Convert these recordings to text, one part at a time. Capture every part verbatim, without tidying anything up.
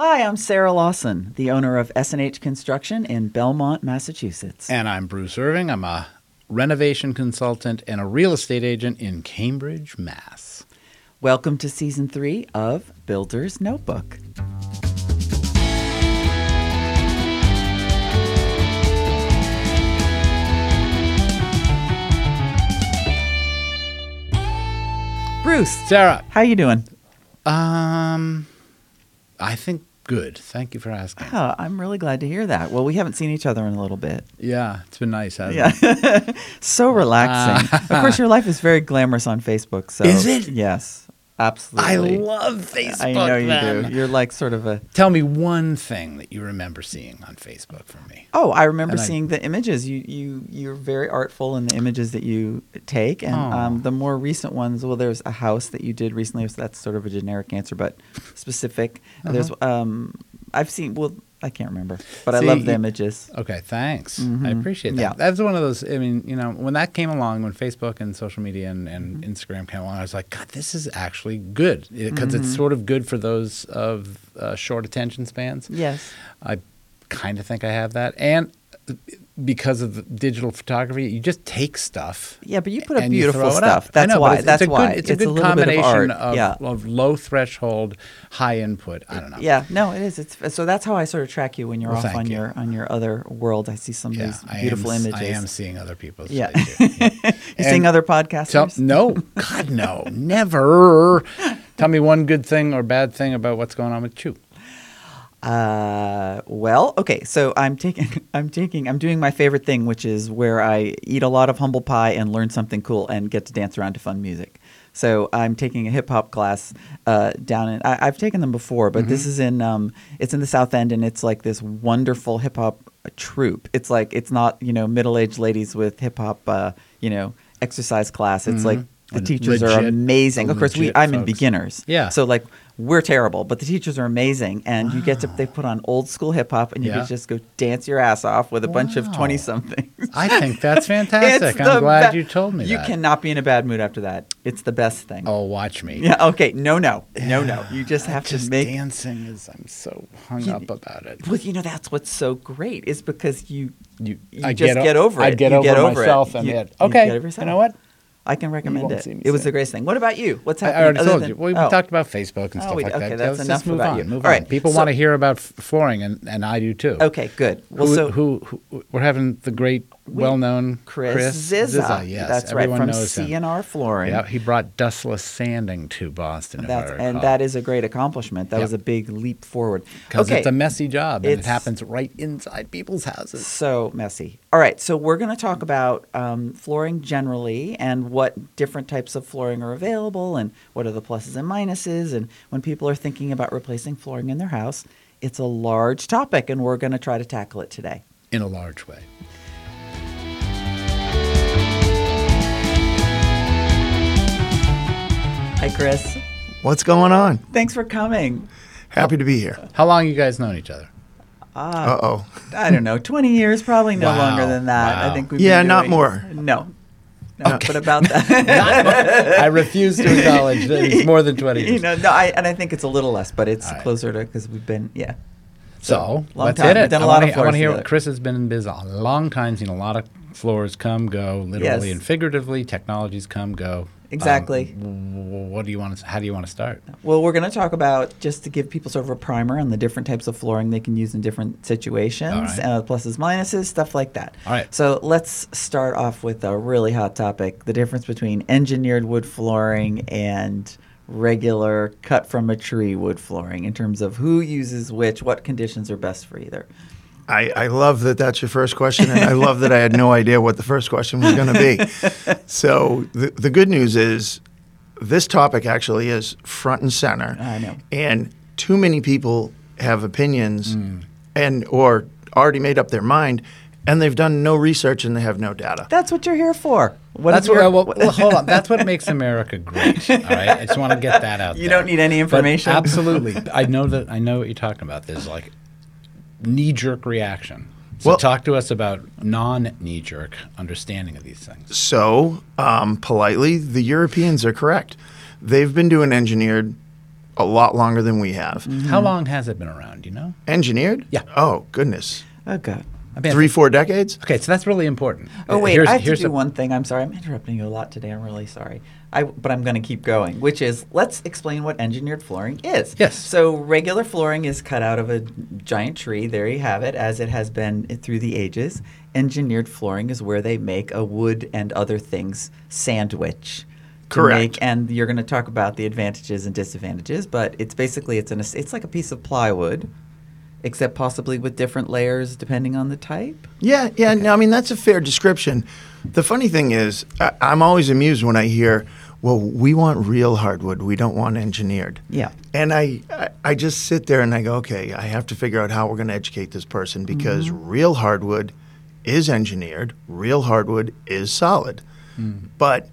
Hi, I'm Sarah Lawson, the owner of S and H Construction in Belmont, Massachusetts. And I'm Bruce Irving. I'm a renovation consultant and a real estate agent in Cambridge, Mass. Welcome to Season three of Builder's Notebook. Bruce, Sarah. how you doing? Um, I think good. Thank you for asking. Oh, I'm really glad to hear that. Well, we haven't seen each other in a little bit. Yeah, it's been nice, hasn't Yeah. it? So relaxing. Uh, of course, your life is very glamorous on Facebook. So Is it? Yes, I absolutely. love Facebook. I know you then. do. You're like sort of a... Tell me one thing that you remember seeing on Facebook from me. Oh, I remember And I- seeing the images. You you you're very artful in the images that you take, and Oh. um, the more recent ones. Well, there's a house that you did recently. So that's sort of a generic answer, but specific. Uh-huh. There's um, I've seen. Well, I can't remember, but See, I love the you- images. Okay, thanks. I Mhm. appreciate that. Yeah. That's one of those, I mean, you know, when that came along, when Facebook and social media and, and Mm-hmm. Instagram came along, I was like, God, this is actually good. Because Mm-hmm. it's sort of good for those of uh, short attention spans. Yes. I kind of think I have that. And because of the digital photography, you just take stuff. Yeah, but you put up and you beautiful throw it up. stuff. I That's know, but why. it's- That's it's a why. Good, it's, a good little bit of combination art. of, yeah. of low threshold, high input. I don't know. Yeah, no, it is. It's so that's how I sort of track you when you're Well, off thank on you. your on your other world. I see some of Yeah, these I beautiful am, images. I am seeing other people's. Yeah. site, too. You And seeing other Tell, podcasters? no, God, no, never. Tell me one good thing or bad thing about what's going on with Chew. Uh, well, okay. So I'm taking, I'm taking, I'm doing my favorite thing, which is where I eat a lot of humble pie and learn something cool and get to dance around to fun music. So I'm taking a hip hop class uh, down in. I, I've taken them before, but this is in. Um, it's in the South End, and it's like this wonderful hip hop troupe. It's like it's not you know middle aged ladies with hip hop uh, you know exercise class. It's like the And teachers are legit- amazing. Of course, we legit I'm in folks. beginners. Yeah. So like we're terrible, but the teachers are amazing, and you get to they put on old school hip hop, and you Yeah. can just go dance your ass off with a bunch of Wow. twenty somethings. I think that's fantastic. It's the I'm glad be- you told me You that. cannot be in a bad mood after that. It's the best thing. Oh, watch me. Yeah. Okay. No. No. No. No. You just have Just to make. dancing is. I'm so hung You- up about it. Well, you know that's what's so great is because you You, you I just get, o- get over I it. get You over get over it. myself and You- it. you Okay, get over you yourself. know what? I can recommend won't it. see me It was say the it. greatest thing. What about you? What's I happening? already other told than- you. We, we oh. talked about Facebook and Oh, stuff we- like okay, that. that's Let's enough just move about on. you. Move All on. right, People so- want to hear about f- flooring, and, and I do too. Okay. Good. Well, who, so who, who we're having the great, well-known Chris, Zizza. Yes, That's everyone right from knows him. C N R Flooring. Yeah, he brought dustless sanding to Boston. That's if I and recall. that is a great accomplishment. That Yep. was a big leap forward. Because Okay. it's a messy job, and It's- it happens right inside people's houses. So messy. All right, so we're going to talk about um, flooring generally and what different types of flooring are available and what are the pluses and minuses. And when people are thinking about replacing flooring in their house, it's a large topic, and we're going to try to tackle it today. In a large way. Hi, Chris. What's going on? Thanks for coming. Happy to be here. How long you guys known each other? Ah, Uh oh. I don't know, twenty years, probably no Wow, longer than that. wow. I think we've Yeah, been not doing- more. No. No, but about that. I refuse to acknowledge that it's more than twenty years. You know, no, I, and I think it's a little less, but it's All right. closer to because we've been, yeah. So, long let's time. hit We've it. done a I lot wanna- of I want floors to hear together. what Chris has been in biz a long time, seen a lot of floors come, go, literally Yes. and figuratively. Technologies come, go. Exactly. Um, w- w- what do you want to? How do you want to start? Well, we're going to talk about just to give people sort of a primer on the different types of flooring they can use in different situations, All right. uh, pluses, minuses, stuff like that. All right. So let's start off with a really hot topic: the difference between engineered wood flooring and regular cut from a tree wood flooring in terms of who uses which, what conditions are best for either. I, I love that that's your first question, and I love that I had no idea what the first question was going to be. So the, the good news is this topic actually is front and center. I know. And too many people have opinions and or already made up their mind, and they've done no research and they have no data. That's what you're here for. What That's is your- what, well, well, hold on. That's what makes America great. All right, I just want to get that out You there. don't need any But information. absolutely, I know that. I know what you're talking about. There's like knee-jerk reaction. So Well- talk to us about non-knee-jerk understanding of these things. So, um, politely, the Europeans are correct. They've been doing engineered a lot longer than we have. How long has it been around? Do you know? Engineered? Yeah. Oh, goodness. Oh, God. I mean, I Three, think- four decades? Okay, so that's really important. Oh, Uh, wait, here's, I have to here's do a- one thing. I'm sorry. I'm interrupting you a lot today. I'm really sorry. I, but I'm going to keep going, which is let's explain what engineered flooring is. Yes. So regular flooring is cut out of a giant tree. There you have it, as it has been through the ages. Engineered flooring is where they make a wood and other things sandwich. to Correct. Make, and you're going to talk about the advantages and disadvantages, but it's basically it's an it's like a piece of plywood, except possibly with different layers depending on the type. Yeah, yeah. No, I mean, that's a fair description. The funny thing is, I, I'm always amused when I hear, well, we want real hardwood. We don't want engineered. Yeah. And I, I, I just sit there and I go, okay, I have to figure out how we're going to educate this person because real hardwood is engineered. Real hardwood is solid. But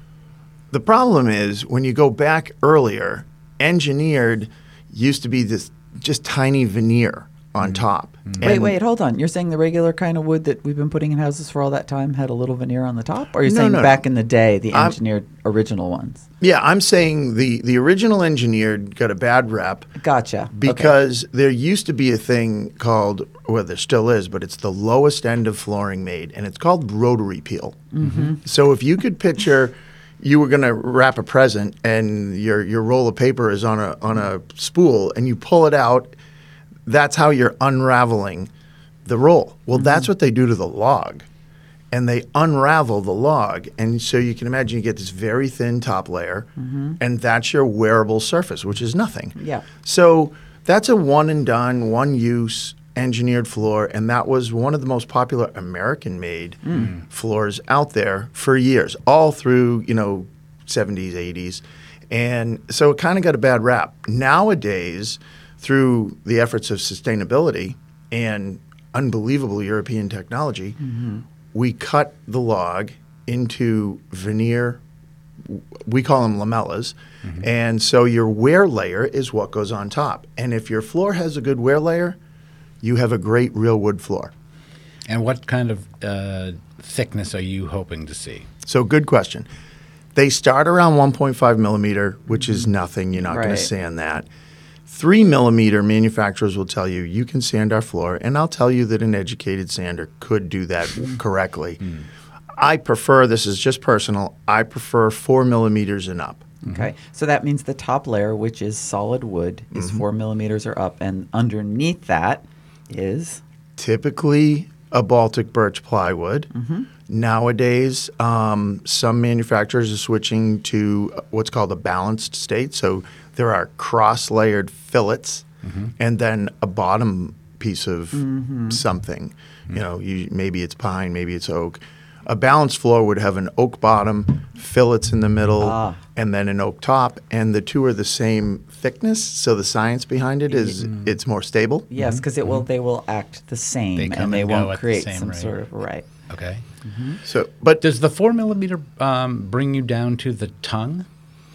the problem is when you go back earlier, engineered used to be this just tiny veneer on top. Wait, And- wait, hold on. You're saying the regular kind of wood that we've been putting in houses for all that time had a little veneer on the top? Or are you No, saying no, back no. in the day, the I'm- engineered original ones? Yeah, I'm saying the, the original engineered got a bad rep Gotcha. Okay. because there used to be a thing called, well, there still is, but it's the lowest end of flooring made, and it's called rotary peel. Mm-hmm. So if you could picture you were going to wrap a present and your, your roll of paper is on a, on a spool and you pull it out, that's how you're unraveling the roll. Well, that's what they do to the log. And they unravel the log. And so you can imagine you get this very thin top layer, and that's your wearable surface, which is nothing. Yeah. So that's a one and done, one use engineered floor. And that was one of the most popular American made floors out there for years, all through, you know, seventies, eighties. And so it kind of got a bad rap. Nowadays, through the efforts of sustainability and unbelievable European technology, we cut the log into veneer. We call them lamellas. And so your wear layer is what goes on top. And if your floor has a good wear layer, you have a great real wood floor. And what kind of uh, thickness are you hoping to see? So good question. They start around one point five millimeter, which is nothing. You're not going Right. to sand that. Three millimeter manufacturers will tell you, you can sand our floor. And I'll tell you that an educated sander could do that correctly. I prefer, this is just personal, I prefer four millimeters and up. Okay. So that means the top layer, which is solid wood, is four millimeters or up. And underneath that is. Typically a Baltic birch plywood. Nowadays, um, some manufacturers are switching to what's called a balanced state. So there are cross-layered fillets and then a bottom piece of something. You know, you, maybe it's pine, maybe it's oak. A balanced floor would have an oak bottom, fillets in the middle, Ah. and then an oak top, and the two are the same thickness. So the science behind it is it's more stable. Yes, because it will. They will act the same, They come and they and go won't at the create same some rate. sort of right. Okay. So, but Does the four millimeter um, bring you down to the tongue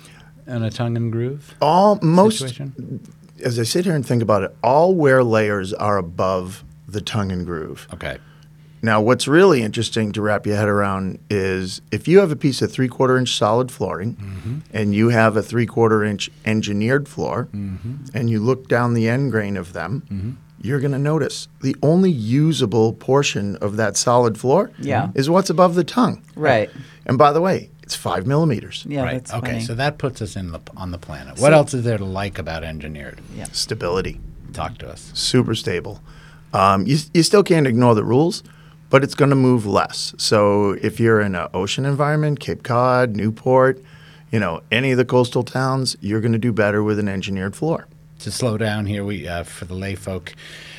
and a tongue and groove all most, situation? as I sit here and think about it, all wear layers are above the tongue and groove. Okay. Now, what's really interesting to wrap your head around is if you have a piece of three-quarter inch solid flooring and you have a three-quarter inch engineered floor and you look down the end grain of them, you're going to notice the only usable portion of that solid floor Yeah. is what's above the tongue. Right. And by the way, it's five millimeters. Yeah. right. That's Okay. funny. So that puts us in the on the planet. What So- else is there to like about engineered? Yeah. Stability. Talk to us. Super stable. Um, you, you still can't ignore the rules, but it's going to move less. So if you're in an ocean environment, Cape Cod, Newport, you know, any of the coastal towns, you're going to do better with an engineered floor. To slow down here, we uh, for the lay folk,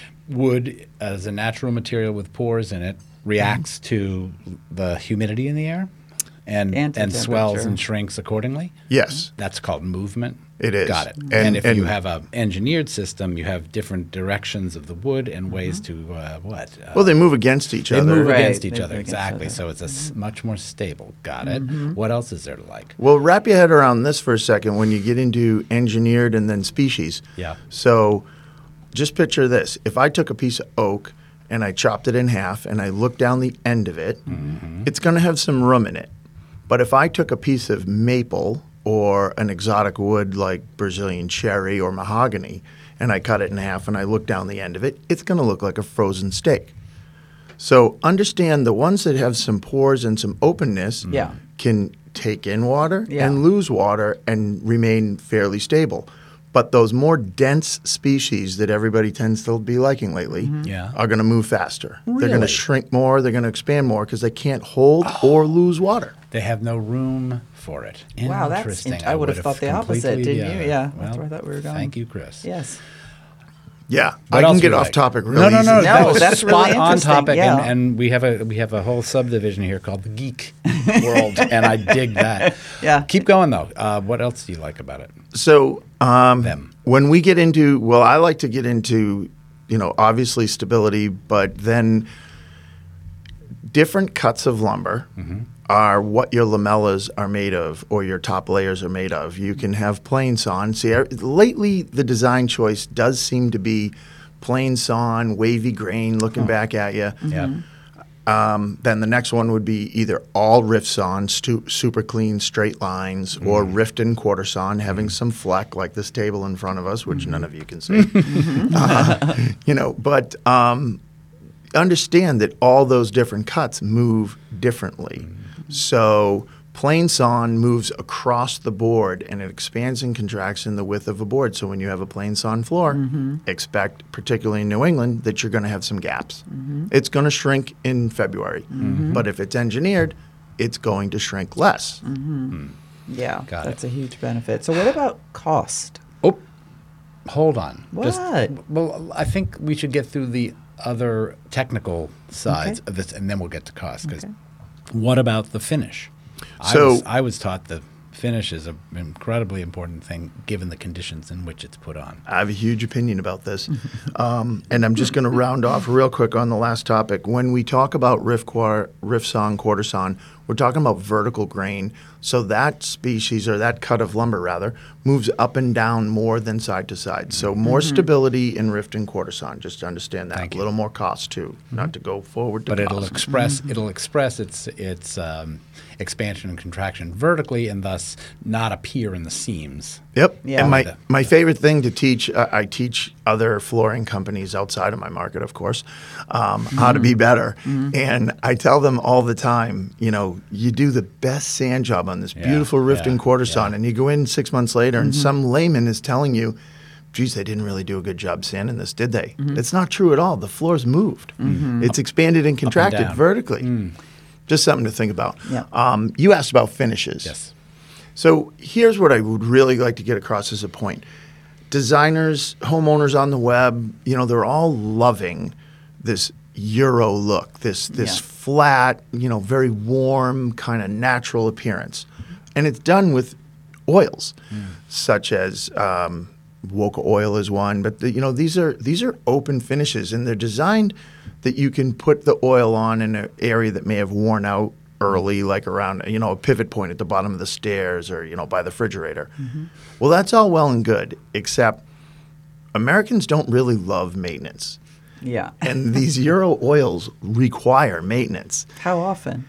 wood as a natural material with pores in it reacts to the humidity in the air and And to and swells temperature. and shrinks accordingly. Yes. That's called movement. It is. Got it. And, And- if you and- have an engineered system, you have different directions of the wood and ways to uh, what? Uh, Well, they move against each they other. move Right, against each they other, move against exactly. each So it's a s- much more stable. Got it. What else is there to like? Well, wrap your head around this for a second when you get into engineered and then species. Yeah. So just picture this. If I took a piece of oak and I chopped it in half and I looked down the end of it, it's going to have some room in it. But if I took a piece of maple or an exotic wood like Brazilian cherry or mahogany, and I cut it in half and I look down the end of it, it's going to look like a frozen steak. So understand the ones that have some pores and some openness Yeah. can take in water Yeah. and lose water and remain fairly stable. But those more dense species that everybody tends to be liking lately Yeah. are going to move faster. They're going Really? to shrink more. They're going to expand more because they can't hold or lose water. They have no room for it. Wow, that's Interesting. int- I would have thought the opposite, completely- didn't you? Yeah, that's well, where I thought we were going. Thank you, Chris. Yes. Yeah, What I can else get we off like? topic really No, no, no. easy. that No, was that's spot really on interesting, topic, yeah. and, and we have a we have a whole subdivision here called the geek world, and I dig that. Yeah. Keep going though. Uh, what else do you like about it? So um, Them. when we get into, well, I like to get into, you know, obviously stability, but then different cuts of lumber are what your lamellas are made of or your top layers are made of. You can have plain sawn. See, er- lately the design choice does seem to be plain sawn, wavy grain looking back at you. Yeah. Um, then the next one would be either all rift sawn, stu- super clean straight lines, or rift and quarter sawn, having some fleck like this table in front of us, which none of you can see. uh, you know, but um, understand that all those different cuts move differently. So plain sawn moves across the board and it expands and contracts in the width of a board. So when you have a plain sawn floor, expect, particularly in New England, that you're going to have some gaps. It's going to shrink in February. But if it's engineered, it's going to shrink less. Yeah, Got that's it. a huge benefit. So what about cost? Oh, hold on. What? well, I think we should get through the other technical sides Okay. of this, and then we'll get to cost. Because Okay. what about the finish? I So- was, I was taught the finish is an incredibly important thing given the conditions in which it's put on. I have a huge opinion about this. um, and I'm just going to round off real quick on the last topic. When we talk about rift, quar- rift sawn, quarter sawn, we're talking about vertical grain. So that species, or that cut of lumber rather, moves up and down more than side to side. So more stability in rift and quarter sawn, just to understand that. Thank a you. little more cost too, not to go forward to But it'll cost. express it'll express its its um, expansion and contraction vertically, and thus not appear in the seams. Yep. Yeah. And my, The- my favorite thing to teach, uh, I teach other flooring companies outside of my market, of course, um, how to be better. And I tell them all the time, you know, you do the best sand job on this Yeah, beautiful rift yeah, and quarter yeah. sawn, and you go in six months later, and some layman is telling you, geez, they didn't really do a good job sanding this, did they? It's not true at all. The floor's moved. It's expanded and contracted down. vertically. Just something to think about. Yeah. Um, you asked about finishes. Yes. So here's what I would really like to get across as a point. Designers, homeowners on the web, you know, they're all loving this Euro look, this this Yeah. flat, you know, very warm, kind of natural appearance. And it's done with oils, such as um, Woka oil is one, but the, you know, these are these are open finishes, and they're designed that you can put the oil on in an area that may have worn out early, like around, you know, a pivot point at the bottom of the stairs or, you know, by the refrigerator. Well, that's all well and good, except Americans don't really love maintenance. Yeah. And these Euro oils require maintenance. How often?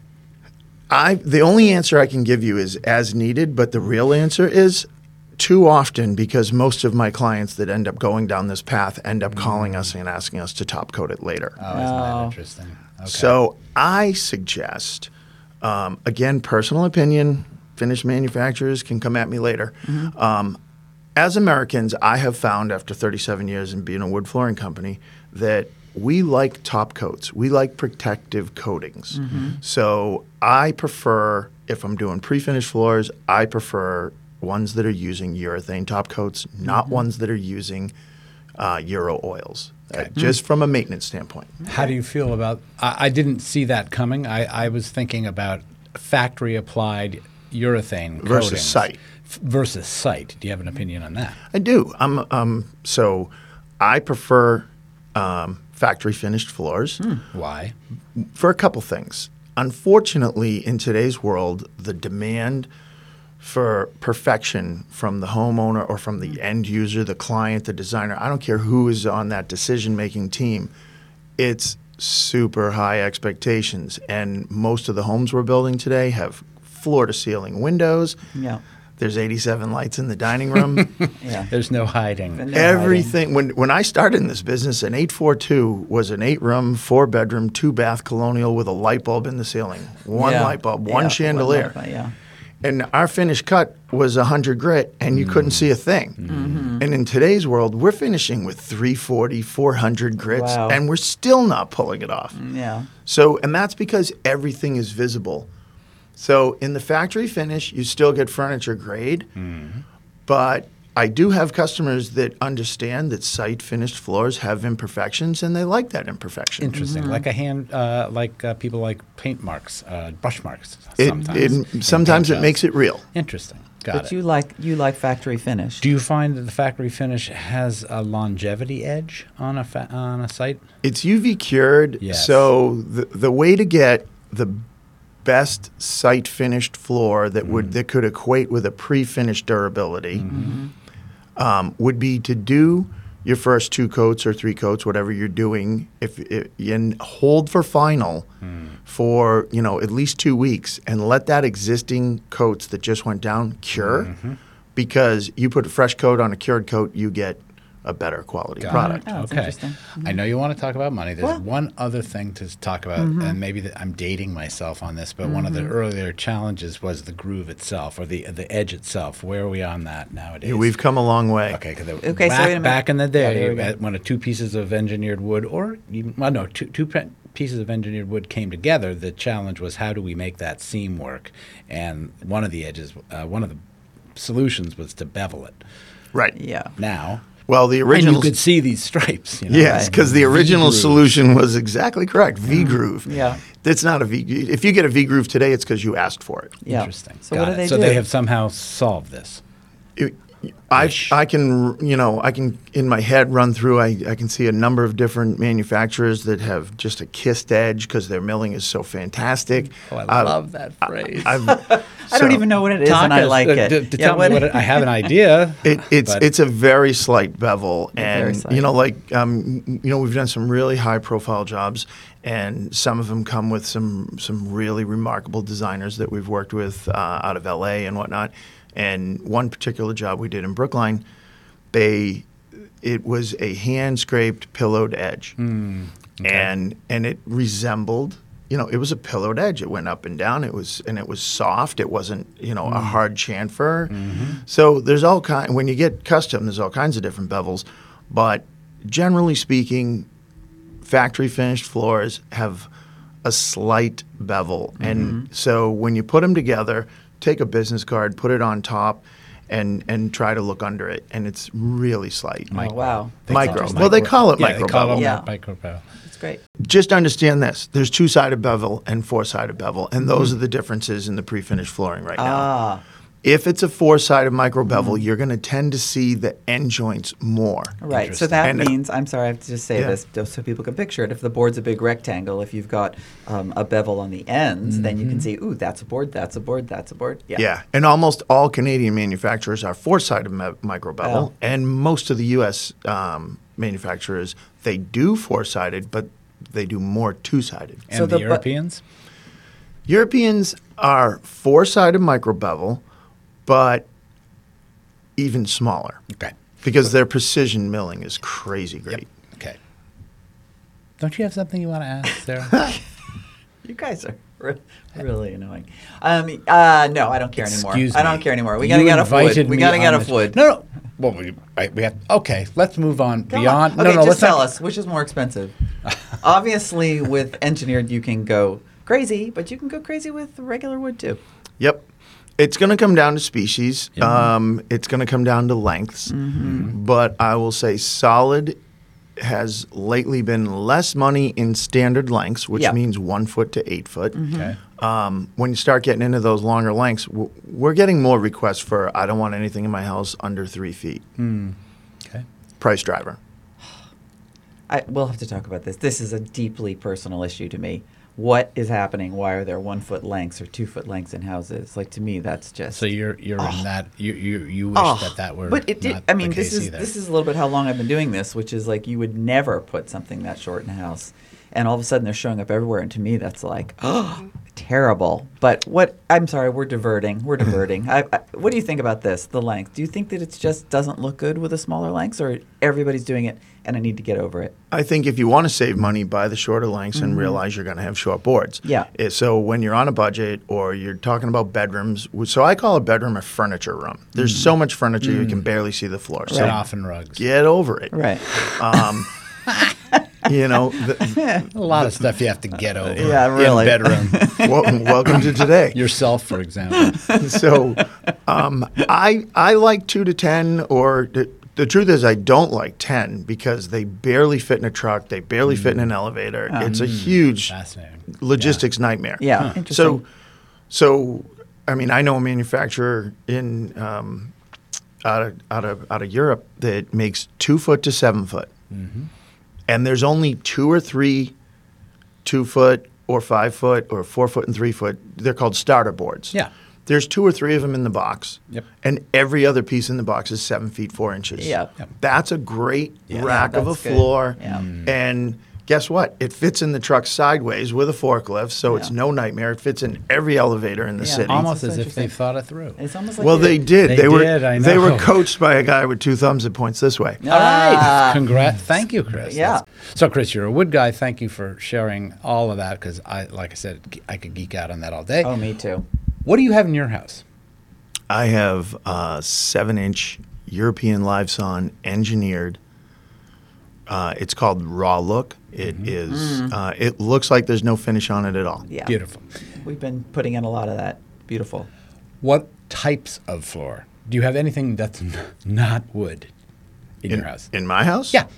I the only answer I can give you is as needed, but the real answer is too often, because most of my clients that end up going down this path end up calling us and asking us to top coat it later. Oh, isn't that Oh. interesting? Okay. So I suggest, um, again, personal opinion, finished manufacturers can come at me later. Um, as Americans, I have found after thirty-seven years in being a wood flooring company that we like top coats. We like protective coatings. So I prefer, if I'm doing pre-finished floors, I prefer ones that are using urethane top coats, not ones that are using uh, Euro oils, uh, just from a maintenance standpoint. How do you feel about? I, I didn't see that coming. I, I was thinking about factory applied urethane Versus coatings site. f- versus site. Do you have an opinion on that? I do. I'm um, so I prefer um, factory finished floors Why? for a couple things. Unfortunately, in today's world, the demand for perfection from the homeowner or from the end user, the client, the designer, I don't care who is on that decision making team, it's super high expectations. And most of the homes we're building today have floor to ceiling windows. Yeah. There's eighty-seven lights in the dining room. Yeah. There's no hiding. And no Everything. When when I started in this business, an eight forty-two was an eight-room, four-bedroom, two-bath colonial with a light bulb in the ceiling. One Yeah. light bulb, Yeah, one chandelier. light bulb, yeah. And our finished cut was one hundred grit, and you couldn't see a thing. Mm-hmm. And in today's world, we're finishing with three forty, four hundred grits, Wow. and we're still not pulling it off. Yeah. So, and that's because everything is visible. So in the factory finish, you still get furniture grade, but I do have customers that understand that site finished floors have imperfections, and they like that imperfection. Interesting. Mm-hmm. Like a hand, uh, like uh, people like paint marks, uh, brush marks. It, Sometimes. it, in sometimes paint it makes jobs. it real. Interesting. Got But it. you like you like factory finish. Do you find that the factory finish has a longevity edge on a fa- on a site? It's U V cured, Yes. so the the way to get the best site finished floor that would that could equate with a pre-finished durability um, would be to do your first two coats or three coats, whatever you're doing, if, if and hold for final for you know at least two weeks, and let that existing coats that just went down cure, because you put a fresh coat on a cured coat, you get a better quality Got product. it. Oh, that's okay. interesting. I know you want to talk about money. There's Well- one other thing to talk about, and maybe that I'm dating myself on this, but one of the Mm-hmm. earlier challenges was the groove itself or the the edge itself. Where are we on that nowadays? Yeah, we've come a long way. Okay, because Okay, so back, wait a minute. back in the Yeah, day, there we go. uh, when a two pieces of engineered wood, or even, well, no, two two pe- pieces of engineered wood came together, the challenge was how do we make that seam work? And one of the edges, uh, one of the solutions was to bevel it. Right. Yeah. Now, Well, the and original. you could see these stripes. You know, Yes, Right. because the original V-groove. solution was exactly correct. V groove. Yeah. It's not a V. If you get a V groove today, it's because you asked for it. Yeah. Interesting. So Got what do it. they so do? they have somehow solved this. It- I Ish. I can you know I can in my head run through. I, I can see a number of different manufacturers that have just a kissed edge because their milling is so fantastic. Oh, I I've- love that phrase. I've, I don't so even know what it is, and I Talk us- like uh, it. To, to Yeah, tell what- me what it, I have an idea. It, it's but- it's a very slight bevel, Very and slight. you know, like um, you know, we've done some really high profile jobs, and some of them come with some some really remarkable designers that we've worked with uh, out of L A and whatnot. And one particular job we did in Brookline, they it was a hand scraped pillowed edge, and and it resembled. You know, it was a pillowed edge. It went up and down. It was and it was soft. It wasn't, you know, a hard chamfer. So there's all kind. When you get custom, there's all kinds of different bevels, but generally speaking, factory finished floors have a slight bevel, and so when you put them together, take a business card, put it on top, and and try to look under it, and it's really slight. Oh, wow. They Micro. call it Well, they call it yeah, micro they call bevel. it Yeah. micro bevel. That's great. Just understand this: there's two-sided bevel and four-sided bevel, and those are the differences in the pre-finished flooring right now. Ah, If it's a four-sided micro bevel, you're going to tend to see the end joints more. right. So Interesting. that And it- means, I'm sorry, I have to just say Yeah. this just so people can picture it. If the board's a big rectangle, if you've got um, a bevel on the ends, then you can see, ooh, that's a board, that's a board, that's a board. Yeah. Yeah, and almost all Canadian manufacturers are four-sided me- micro bevel, Oh. and most of the U S um, manufacturers they do four-sided, but they do more two-sided. And So the, the bu- Europeans? Europeans are four-sided micro bevel, but even smaller Okay. because their precision milling is crazy great. Okay. Don't you have something you want to ask, Sarah? You guys are re- really annoying. Um, uh, no, I don't care anymore. Excuse I don't me. care anymore. We You gotta get off wood. invited We me gotta get on off this- wood. No, no. Well, we, I, we have. Okay, let's move on Come beyond. on. No, Okay, no. just let's tell not, us which is more expensive. Obviously, with engineered, you can go crazy, but you can go crazy with regular wood too. Yep. It's going to come down to species. Um, it's going to come down to lengths. But I will say solid has lately been less money in standard lengths, which Yeah. means one foot to eight foot. Okay. Um, when you start getting into those longer lengths, w- we're getting more requests for I don't want anything in my house under three feet. Okay. Price driver. I, we'll have to talk about this. This is a deeply personal issue to me. What is happening? Why are there one foot lengths or two foot lengths in houses? Like to me, that's just. So you're you're in that you you you wish Oh, that that were. but it did. not I mean, the this case is either. this is a little bit how long I've been doing this, which is like you would never put something that short in a house, and all of a sudden they're showing up everywhere, and to me, that's like, oh, terrible. But what I'm sorry, we're diverting. We're diverting. I, I, what do you think about this? The length. Do you think that it just doesn't look good with a smaller lengths, or everybody's doing it and I need to get over it? I think if you want to save money, buy the shorter lengths and realize you're going to have short boards. Yeah. Eh, So when you're on a budget or you're talking about bedrooms, so I call a bedroom a furniture room. There's so much furniture you can barely see the floor. So Sit off and rugs. get over it. Right. Um, you know, the, A lot of stuff you have to get over. Yeah, really. In bedroom. wel- welcome to today. Yourself, for example. So um, I I like two to ten, or the, the truth is I don't like ten because they barely fit in a truck. They barely fit in an elevator. It's a huge Fascinating. logistics nightmare. Yeah. Interesting. So, so I mean, I know a manufacturer in um, out of out of out of Europe that makes two foot to seven foot, and there's only two or three two foot or five foot or four foot and three foot. They're called starter boards. Yeah. There's two or three of them in the box. Yep. And every other piece in the box is seven feet four inches. Yeah. Yep. That's a great Yeah. rack Yeah, of a that's good. floor. Yeah. And guess what? It fits in the truck sideways with a forklift, so it's Yeah. no nightmare. It fits in every elevator in the Yeah. city. Almost That's as if they interesting. thought it through. It's almost like Well, you- they did. They They, were. did, I They were know. coached by a guy with two thumbs that points this way. All right. Ah. Congrats. Thank you, Chris. Yeah. That's- So, Chris, you're a wood guy. Thank you for sharing all of that because, I, like I said, I could geek out on that all day. Oh, me too. What do you have in your house? I have a seven-inch European live sawn engineered. Uh, it's called Raw Look. It is. Uh, it looks like there's no finish on it at all. Yeah. Beautiful. We've been putting in a lot of that. Beautiful. What types of floor? Do you have anything that's n- not wood in, In, your house? in my house? Yeah.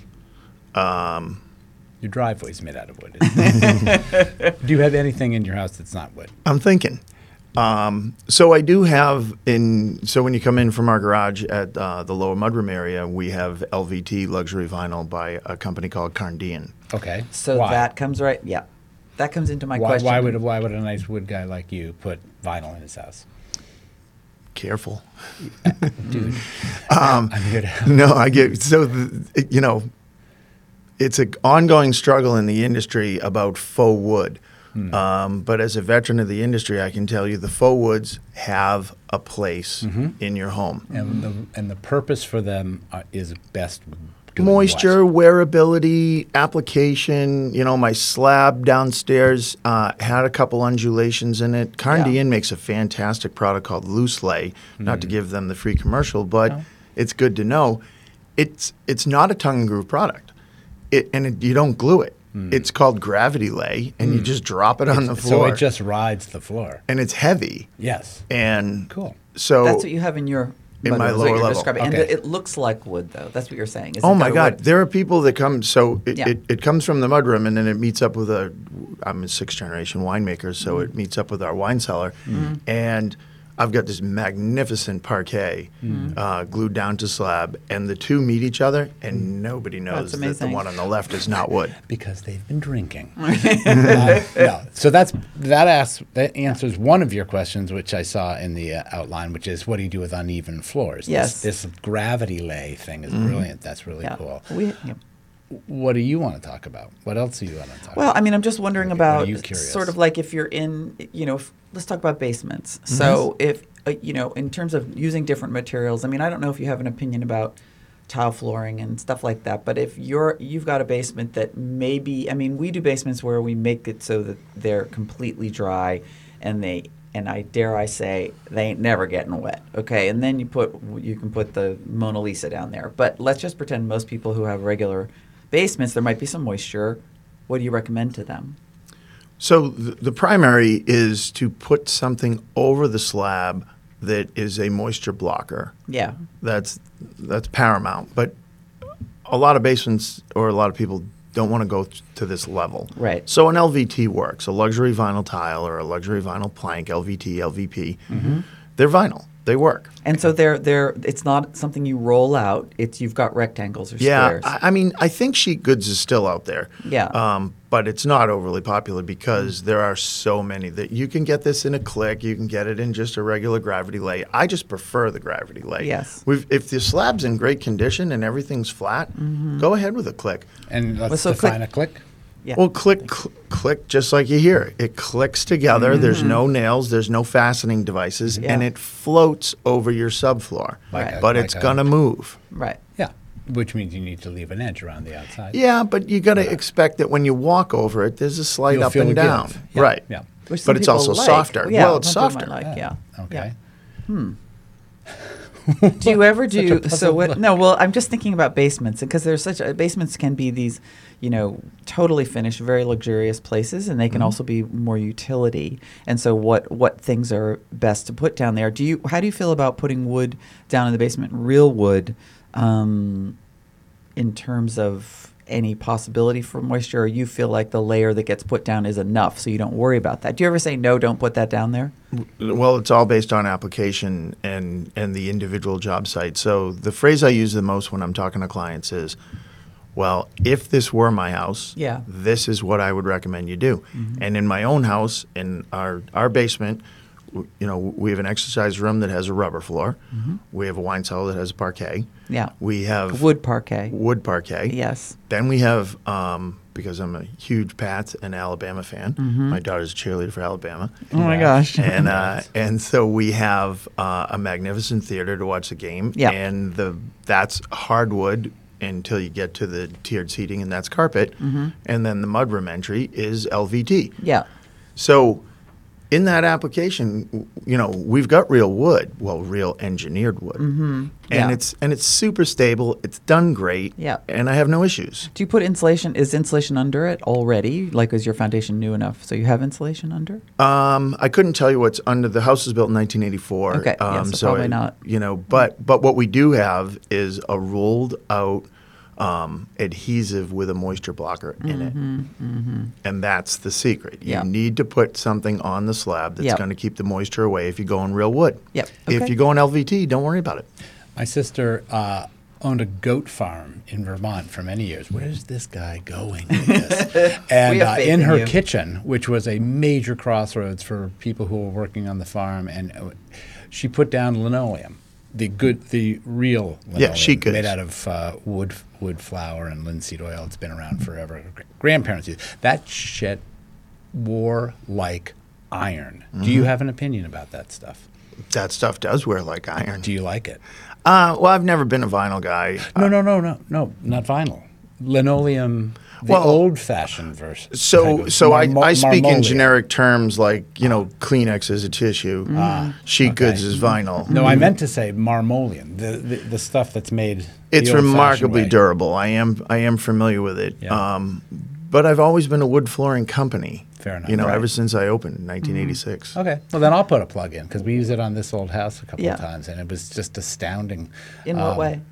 Um, your driveway's made out of wood. isn't it? Do you have anything in your house that's not wood? I'm thinking. Um, so I do have in. So when you come in from our garage at uh, the Lower Mudroom area, we have L V T luxury vinyl by a company called Carndian. Okay. So why? that comes right. Yeah. That comes into my why, question. why would why would a nice wood guy like you put vinyl in his house, Careful. dude? Um, I'm here to help. No, I get so the, it- you know, it's an ongoing struggle in the industry about faux wood. Hmm. Um, but as a veteran of the industry, I can tell you the faux woods have a place Mm-hmm. in your home. And the and the purpose for them uh, is best doing Moisture, what? wearability, application. You know, my slab downstairs uh, had a couple undulations in it. Carndian Yeah. makes a fantastic product called Loose Lay. Not to Mm. give them the free commercial, but No. it's good to know. It's it's not a tongue and groove product, it, and it, you don't glue it. It's called Gravity Lay, and you just drop it on the Mm. So floor. it just rides the floor. and it's heavy, Yes. and Cool. so That's what you have in your. In my mudroom, is what lower you're level. describing. And Okay. it, it looks like wood, though. That's what you're saying. It's Oh got my a God! wood- There are people that come. So it, Yeah. it, it comes from the mudroom, and then it meets up with a. I'm a sixth generation winemaker, so Mm-hmm. it meets up with our wine cellar, and I've got this magnificent parquet Mm-hmm. uh, glued down to slab, and the two meet each other, and nobody knows That's that the amazing. one on the left is not wood. Because they've been drinking. Uh, no. So that's that asks that answers one of your questions, which I saw in the uh, outline, which is what do you do with uneven floors? Yes. This, this gravity lay thing is brilliant. That's really Yeah. cool. We, yeah. What do you want to talk about? What else do you want to talk Well, about? I mean, I'm just wondering Okay, what are about you curious? sort of like if you're in, you know, if, let's talk about basements. So if, uh, you know, in terms of using different materials, I mean, I don't know if you have an opinion about tile flooring and stuff like that, but if you're, you've got a basement that maybe, I mean, we do basements where we make it so that they're completely dry and they, and I dare I say, they ain't never getting wet. Okay, and then you put, you can put the Mona Lisa down there. But let's just pretend most people who have regular basements, there might be some moisture. What do you recommend to them? So th- the primary is to put something over the slab that is a moisture blocker. Yeah. That's that's paramount. But a lot of basements or a lot of people don't want to go th- to this level. Right. So an L V T works, a luxury vinyl tile or a luxury vinyl plank, L V T, L V P. Mm-hmm. They're vinyl. They work. And so they're they're it's not something you roll out. It's you've got rectangles or Yeah, squares. I, I mean, I think sheet goods is still out there. Yeah. Um, but it's not overly popular because there are so many that you can get this in a click. You can get it in just a regular gravity lay. I just prefer the gravity lay. Yes. We've, if the slab's in great condition and everything's flat, go ahead with a click. And let's Well, so define click- a click. Yeah. Well, click, cl- click, just like you hear. It clicks together. There's no nails. There's no fastening devices, Yeah. and it floats over your subfloor. Like a- but like it's a- gonna move. Right. Yeah, which means you need to leave an edge around the outside. Yeah, but you got to expect that when you walk over it, there's a slight You'll up feel and the down. give. Yeah, Right. yeah. Which some But it's people also like. softer. Yeah, Well, it's some people softer. might like, yeah. Okay. Do you ever Such a do so? puzzled What? look. No. Well, I'm just thinking about basements because there's such a, basements can be these, you know, totally finished, very luxurious places, and they can also be more utility. And so, what what things are best to put down there? Do you? How do you feel about putting wood down in the basement, real wood, um, in terms of any possibility for moisture, or you feel like the layer that gets put down is enough, so you don't worry about that? Do you ever say no? Don't put that down there. Well, it's all based on application and, and the individual job site. So the phrase I use the most when I'm talking to clients is, well, if this were my house, Yeah. this is what I would recommend you do. And in my own house, in our, our basement, w- you know, we have an exercise room that has a rubber floor. We have a wine cellar that has a parquet. Yeah. We have Wood parquet. wood parquet. Yes. Then we have, um, because I'm a huge Pats and Alabama fan, my daughter's a cheerleader for Alabama. Oh my gosh. and uh, and so we have uh, a magnificent theater to watch the game. Yeah. And the that's hardwood until you get to the tiered seating, and that's carpet. And then the mudroom entry is L V T. Yeah. So in that application, w- you know, we've got real wood, well, real engineered wood. Mm-hmm. And Yeah. it's and it's super stable. It's done great. Yeah. And I have no issues. Do you put insulation? Is insulation under it already? Like, is your foundation new enough so you have insulation under? Um, I couldn't tell you what's under. The house was built in nineteen eighty-four. Okay, yeah, um, so probably I- not. You know, but but what we do have is a rolled out um, adhesive with a moisture blocker in it, and that's the secret. You Yeah. need to put something on the slab that's Yep. going to keep the moisture away. If you go in real wood, Yep, If okay. you go in L V T, don't worry about it. My sister uh, owned a goat farm in Vermont for many years. Where's this guy going with this? And have uh, faith in in her you. kitchen, which was a major crossroads for people who were working on the farm, and uh, she put down linoleum, the good, the real linoleum, sheet goods. made out of uh, wood, wood flour and linseed oil. It's been around forever. Gr- Grandparents used that shit. Wore like iron. Do you have an opinion about that stuff? That stuff does wear like iron. Do you like it? Uh, well, I've never been a vinyl guy. No, no, no, no, no, not vinyl. Linoleum, the Well, old-fashioned version. So, type of so I, marmo- I speak in marmoleum. generic terms like, you know, Kleenex is a tissue, sheet okay. goods is vinyl. No, I meant to say marmoleum, the the, the stuff that's made. the It's old-fashioned remarkably way. durable. I am I am familiar with it. Yeah. Um, but I've always been a wood flooring company. Fair enough. You know, Right. ever since I opened in nineteen eighty-six. Okay, well then I'll put a plug in because we use it on this old house a couple Yeah. of times, and it was just astounding. In what Um, way?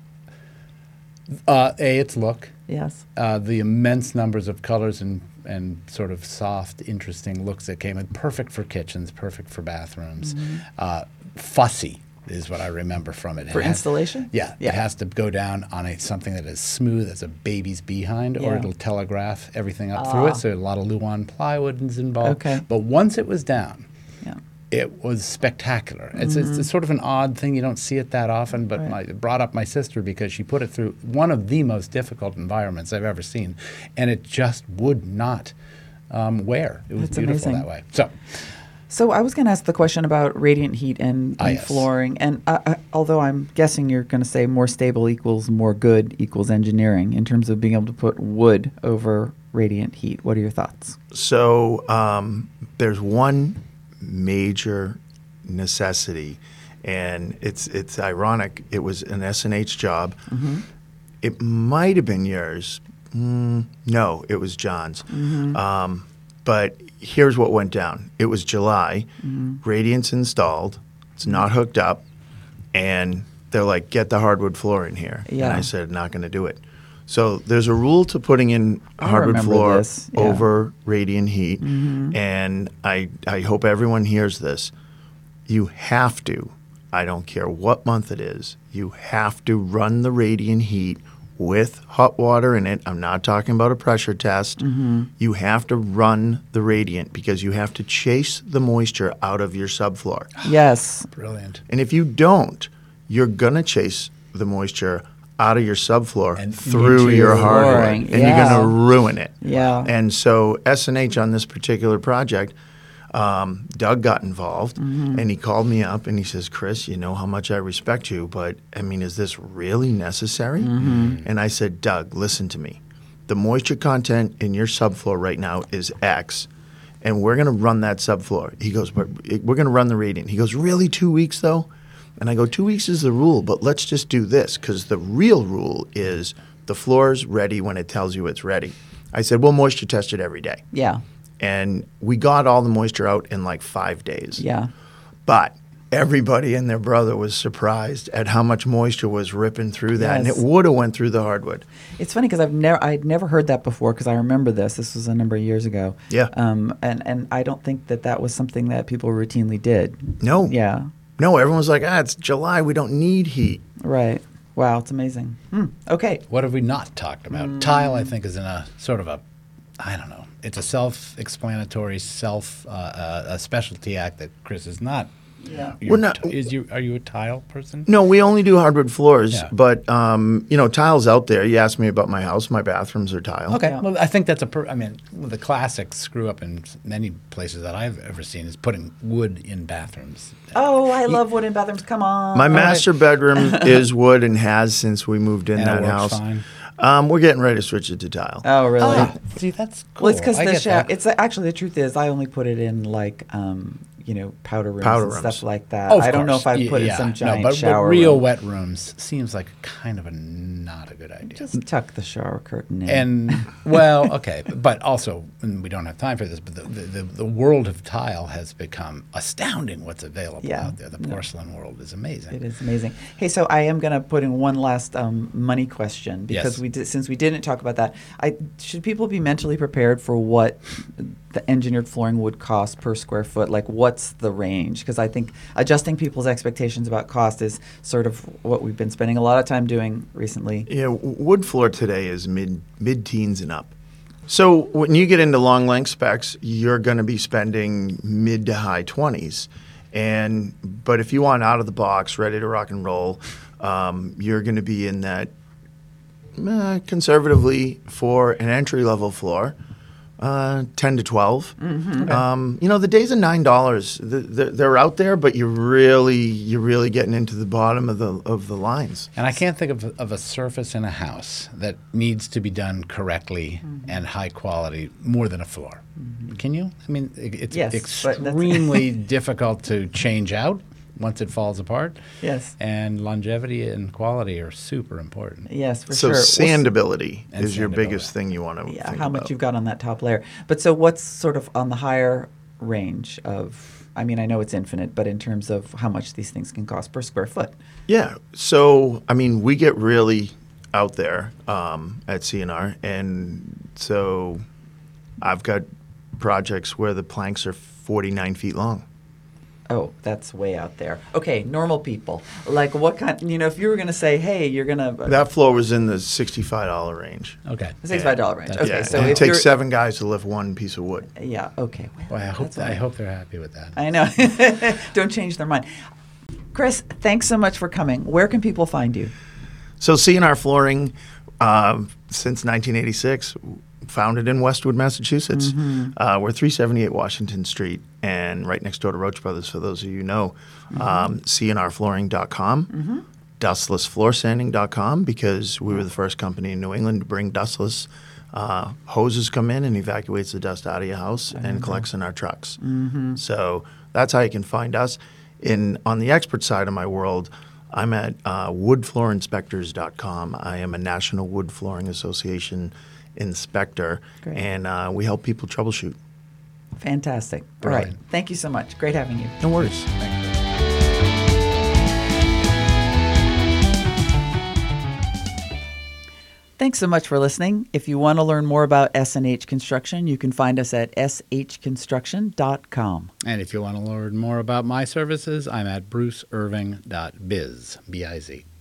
Uh, a, its look. Yes. Uh, the immense numbers of colors and, and sort of soft, interesting looks that came in. Perfect for kitchens, perfect for bathrooms. Mm-hmm. Uh, fussy is what I remember from it. For It has- installation? Yeah, Yeah. it has to go down on a, something that is smooth as a baby's behind, or Yeah. it'll telegraph everything up through Ah. it. So a lot of Luan plywood is involved. Okay. But once it was down, Yeah. it was spectacular. It's, it's, it's sort of an odd thing. You don't see it that often, but Right. my, it brought up my sister because she put it through one of the most difficult environments I've ever seen, and it just would not um, wear. It was That's beautiful amazing. that way. So, So I was going to ask the question about radiant heat and, Ah, and yes. flooring, and uh, uh, although I'm guessing you're going to say more stable equals more good equals engineering in terms of being able to put wood over radiant heat. What are your thoughts? So um, there's one major necessity, and it's it's ironic. It was an S and H job. It might have been yours. Mm, no, it was John's. Um, but here's what went down. It was July. Radiant's installed. It's not hooked up, and they're like, "Get the hardwood floor in here." Yeah. And I said, "Not going to do it." So there's a rule to putting in I hardwood remember floor this, yeah. over radiant heat, and I I hope everyone hears this. You have to. I don't care what month it is. You have to run the radiant heat with hot water in it. I'm not talking about a pressure test. You have to run the radiant because you have to chase the moisture out of your subfloor. Yes. brilliant. And if you don't, you're going to chase the moisture out of your subfloor And through into your your hardwood, flooring. and Yeah. you're going to ruin it. Yeah. And so S and H on this particular project, um, Doug got involved, Mm-hmm. and he called me up and he says, "Chris, you know how much I respect you, but I mean, is this really necessary?" Mm-hmm. And I said, "Doug, listen to me. The moisture content in your subfloor right now is X, and we're going to run that subfloor." He goes, "But we're going to run the radiant." He goes, "Really, two weeks though?" And I go, two weeks is the rule, but let's just do this, because the real rule is the floor's ready when it tells you it's ready. I said, we'll moisture test it every day. Yeah. And we got all the moisture out in like five days. Yeah. But everybody and their brother was surprised at how much moisture was ripping through that, and Yes. it would have went through the hardwood. It's funny because I've never I'd never heard that before, because I remember this. This was a number of years ago. Yeah. Um. And and I don't think that that was something that people routinely did. No. Yeah. No, everyone was like, ah, it's July, we don't need heat. Right. Wow. It's amazing. Hmm. Okay. What have we not talked about? Mm. Tile, I think, is in a sort of a, I don't know. It's a self-explanatory, self uh, uh, a specialty act that Chris is not. Yeah. You're We're not- ti- is you? Are you a tile person? No, we only do hardwood floors, Yeah. but, um, you know, tile's out there. You asked me about my house. My bathrooms are tile. Okay. Yeah. Well, I think that's a. Per- I mean, well, the classic screw up in s- many places that I've ever seen is putting wood in bathrooms. Oh, I love wooden bathrooms. Come on. My master bedroom is wood and has since we moved in And it that works house. fine? Um, we're getting ready to switch it to tile. Oh, really? Ah, see, that's cool. Well, it's because I the get shower. that. It's actually the truth is I only put it in like um, you know, powder rooms Powder and rooms. stuff like that. Oh, of I don't know course. if I'd Y- put it yeah. in some giant no, but, shower but real room. wet rooms seems like kind of a not a good idea. Just tuck the shower curtain in. And well, okay, but also, and we don't have time for this, but the, the, the, the world of tile has become astounding. What's available Yeah. out there? The No. porcelain world is amazing. It is amazing. Hey, so I am going to put in one last um, money question, because Yes. we did, since we didn't talk about that. I should people be mentally prepared for what the engineered flooring would cost per square foot? Like, what's the range? Because I think adjusting people's expectations about cost is sort of what we've been spending a lot of time doing recently. Yeah, w- wood floor today is mid mid teens and up. So when you get into long length specs, you're going to be spending mid to high twenties. And but if you want out of the box, ready to rock and roll, um, you're going to be in that uh, conservatively for an entry level floor. Uh, ten to twelve. Um, you know, the days of nine dollars, the, the, they're out there, but you're really you're really getting into the bottom of the of the lines. And I can't think of, of a surface in a house that needs to be done correctly and high quality more than a floor. Can you? I mean, it, it's Yes, but that's- extremely difficult to change out once it falls apart. Yes. And longevity and quality are super important. Yes, for So sure. Well, sandability And is your sandability. biggest thing you want to Yeah, think how much about. you've got on that top layer. But so what's sort of on the higher range of, I mean, I know it's infinite, but in terms of how much these things can cost per square foot. Yeah. So I mean, we get really out there um, at C N R, and so I've got projects where the planks are forty-nine feet long. Oh, that's way out there. Okay, normal people. Like what kind, you know, if you were going to say, hey, you're going to. That floor was in the sixty-five dollar range. Okay. sixty-five dollars range. That's- Okay, yeah, so and it if takes you're. seven guys to lift one piece of wood. Yeah, okay. Well, Well, I hope that's all I right. hope they're happy with that. I know. Don't change their mind. Chris, thanks so much for coming. Where can people find you? So C N R Flooring, um, since nineteen eighty-six, founded in Westwood, Massachusetts. Mm-hmm. Uh, we're three seventy-eight Washington Street, and right next door to Roach Brothers, for those of you who know. Mm-hmm. Um, C N R flooring dot com, dustless floor sanding dot com, because we were the first company in New England to bring dustless. Uh, hoses come in and evacuates the dust out of your house and collects in our trucks. Mm-hmm. So that's how you can find us. In on the expert side of my world, I'm at uh, wood floor inspectors dot com. I am a National Wood Flooring Association inspector, Great. and uh, we help people troubleshoot. Fantastic. All right. Brilliant. Thank you so much. Great having you. No worries. Thanks so much for listening. If you want to learn more about S and H Construction, you can find us at s h construction dot com. And if you want to learn more about my services, I'm at bruce irving dot biz, B I Z.